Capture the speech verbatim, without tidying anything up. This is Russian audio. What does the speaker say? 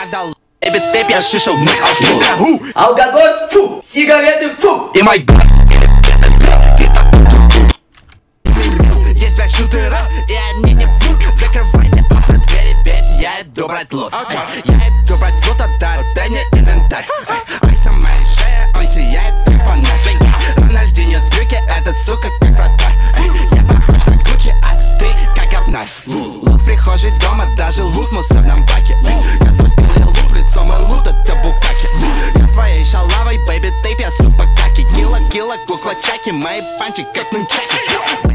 взял эбит тэп, я шишел мы алкоголь. Алкоголь, фу, сигареты, фу. Ты мой здесь блядь шутера, и они не врут. Закрывайте окна, двери, ведь я иду брать лут. Я иду брать лут, отдай, дай мне инвентарь. Айс на моей шее, он сияет как фонарь. Рональдинho трюки, эта сука как вратарь. Я похож на Гуччи, а ты как обнарь. Лут в прихожей дома, даже лут в мусорном баке. Я спустил и луп, лицо мой лут, это букаки. Я с твоей шалавой, бэйби тейп, я супа каки. Килла, килла, кукла чаки, мои панчи как нунчаки.